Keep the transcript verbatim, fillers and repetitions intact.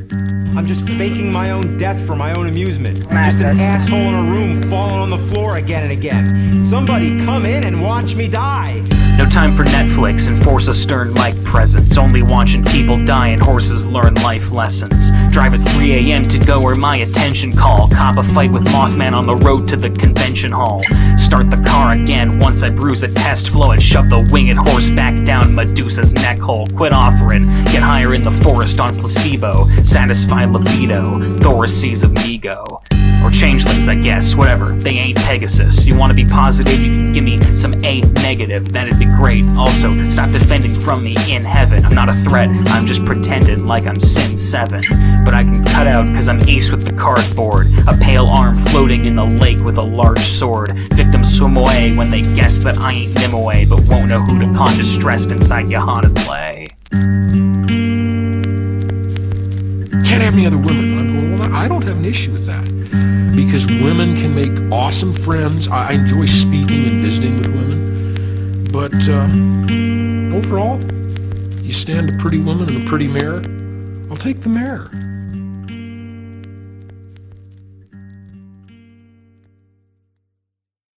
I'm just faking my own death for my own amusement. I'm just an asshole in a room falling on the floor again and again. Somebody come in and watch me die. No time for Netflix, enforce a stern mic presence. Only watching people die and horses learn life lessons. Drive at three a m to go where my attention call. Cop a fight with Mothman on the road to the convention hall. Start the car again once I bruise a test flow and shove the winged horse back down Medusa's neck hole. Quit offering, get higher in the forest on placebo. Satisfy libido, Thoraces of Migo. Or changelings, I guess, whatever, they ain't Pegasus. You wanna be positive, you can give me some A negative, that'd be great. Also, stop defending from me in heaven. I'm not a threat, I'm just pretending like I'm Sin seven. But I can cut out cause I'm ace with the cardboard. A pale arm floating in the lake with a large sword. Victims swim away when they guess that I ain't Nimue, but won't know who to con distressed inside your haunted play. Can't have any other women. And I'm going, well, I don't have an issue with that. Because women can make awesome friends. I enjoy speaking and visiting with women. But uh, overall, you stand a pretty woman in a pretty mirror, I'll take the mirror.